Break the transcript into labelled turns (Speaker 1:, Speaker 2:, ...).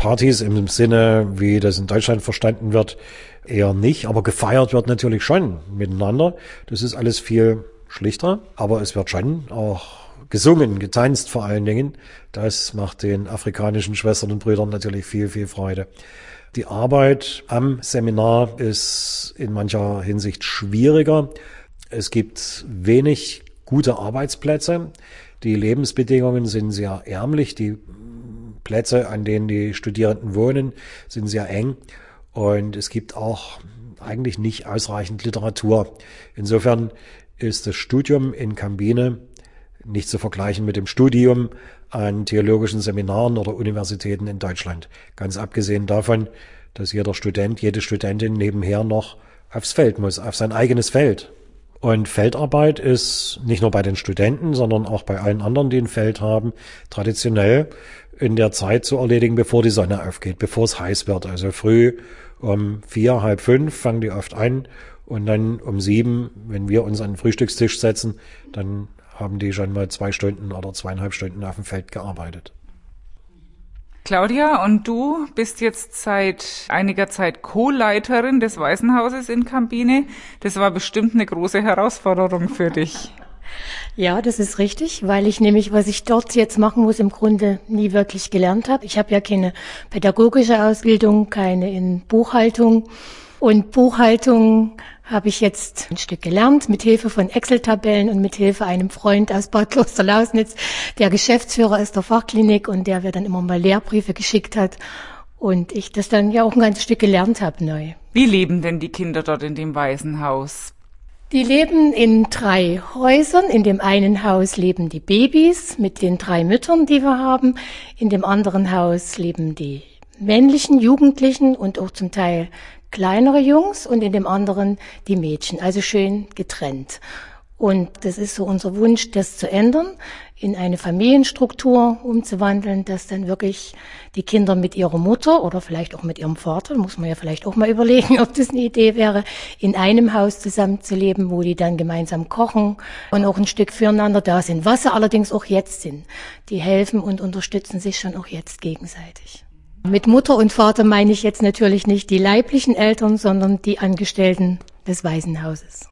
Speaker 1: Partys im Sinne, wie das in Deutschland verstanden wird, eher nicht. Aber gefeiert wird natürlich schon miteinander. Das ist alles viel schlichter, aber es wird schon auch gesungen, getanzt vor allen Dingen. Das macht den afrikanischen Schwestern und Brüdern natürlich viel, viel Freude. Die Arbeit am Seminar ist in mancher Hinsicht schwieriger. Es gibt wenig gute Arbeitsplätze. Die Lebensbedingungen sind sehr ärmlich. Die Plätze, an denen die Studierenden wohnen, sind sehr eng. Und es gibt auch eigentlich nicht ausreichend Literatur. Insofern ist das Studium in Kambine nicht zu vergleichen mit dem Studium an theologischen Seminaren oder Universitäten in Deutschland. Ganz abgesehen davon, dass jeder Student, jede Studentin nebenher noch aufs Feld muss, auf sein eigenes Feld. Und Feldarbeit ist nicht nur bei den Studenten, sondern auch bei allen anderen, die ein Feld haben, traditionell in der Zeit zu erledigen, bevor die Sonne aufgeht, bevor es heiß wird. Also früh um 4, halb 5 fangen die oft an und dann um 7, wenn wir uns an den Frühstückstisch setzen, dann haben die schon mal 2 Stunden oder 2,5 Stunden auf dem Feld gearbeitet.
Speaker 2: Claudia, und du bist jetzt seit einiger Zeit Co-Leiterin des Waisenhauses in Kambine. Das war bestimmt eine große Herausforderung für dich.
Speaker 3: Ja, das ist richtig, weil ich nämlich, was ich dort jetzt machen muss, im Grunde nie wirklich gelernt habe. Ich habe ja keine pädagogische Ausbildung, keine in Buchhaltung. Und Buchhaltung habe ich jetzt ein Stück gelernt, mit Hilfe von Excel-Tabellen und mit Hilfe einem Freund aus Bad Klosterlausnitz, der Geschäftsführer ist der Fachklinik und der mir dann immer mal Lehrbriefe geschickt hat. Und ich das dann ja auch ein ganzes Stück gelernt habe neu.
Speaker 2: Wie leben denn die Kinder dort in dem Waisenhaus?
Speaker 3: Die leben in 3 Häusern. In dem einen Haus leben die Babys mit den 3 Müttern, die wir haben. In dem anderen Haus leben die männlichen Jugendlichen und auch zum Teil kleinere Jungs und in dem anderen die Mädchen, also schön getrennt. Und das ist so unser Wunsch, das zu ändern, in eine Familienstruktur umzuwandeln, dass dann wirklich die Kinder mit ihrer Mutter oder vielleicht auch mit ihrem Vater, muss man ja vielleicht auch mal überlegen, ob das eine Idee wäre, in einem Haus zusammenzuleben, wo die dann gemeinsam kochen und auch ein Stück füreinander da sind, was sie allerdings auch jetzt sind. Die helfen und unterstützen sich schon auch jetzt gegenseitig. Mit Mutter und Vater meine ich jetzt natürlich nicht die leiblichen Eltern, sondern die Angestellten des Waisenhauses.